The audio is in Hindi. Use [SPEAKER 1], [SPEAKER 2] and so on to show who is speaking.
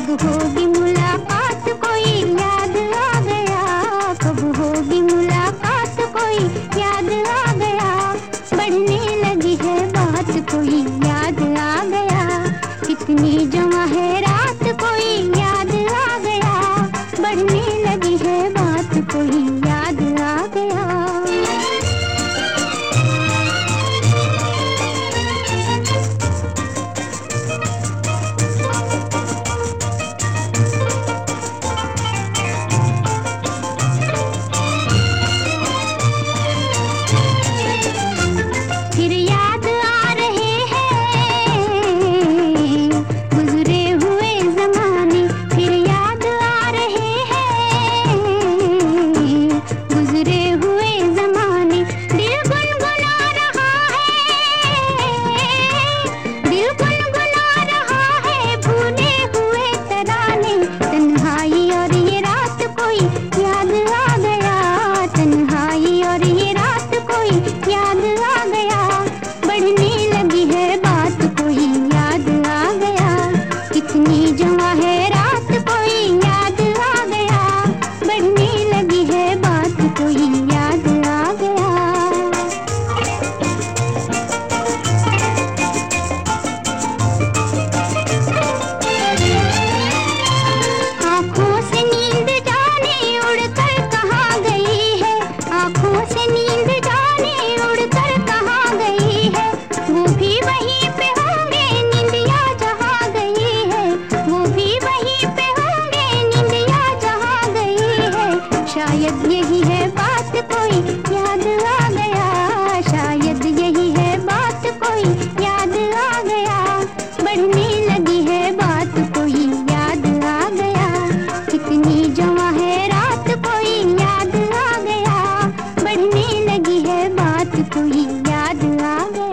[SPEAKER 1] कब होगी मुलाकात कोई याद आ गया, कब होगी मुलाकात कोई याद आ गया, बढ़ने लगी है बात कोई याद आ गया, कितनी जमा है रात कोई याद आ गया, बढ़ने लगी है बात कोई याद आ गया। फिर याद आ रहे हैं गुजरे हुए ज़माने, फिर याद आ रहे हैं गुजरे हुए ज़माने, दिल गुनगुना रहा है, दिल गुनगुना रहा है भूले हुए तराने, तन्हाई और ये रात कोई याद आ गया, तन्हाई और ये रात कोई याद आ गया, बढ़ने लगी है बात कोई याद आ गया, कितनी जमा है रात कोई याद आ गया, बढ़ने लगी है बात कोई याद आ गया। आँखों से नींद जाने उड़कर कहाँ गई है, आँखों से नींद जाने उड़कर कहाँ गई है, वो भी वहीं पे होंगे निंदिया जहाँ गई है, वो भी वहीं पे होंगे निंदिया जहाँ गई है, शायद यही है बात कोई याद आ गया, शायद यही है बात कोई याद आ गया, बढ़ने लगी है बात कोई याद आ गया, कितनी जमा है रात कोई याद आ गया, बढ़ने लगी है बात कोई याद आ गया।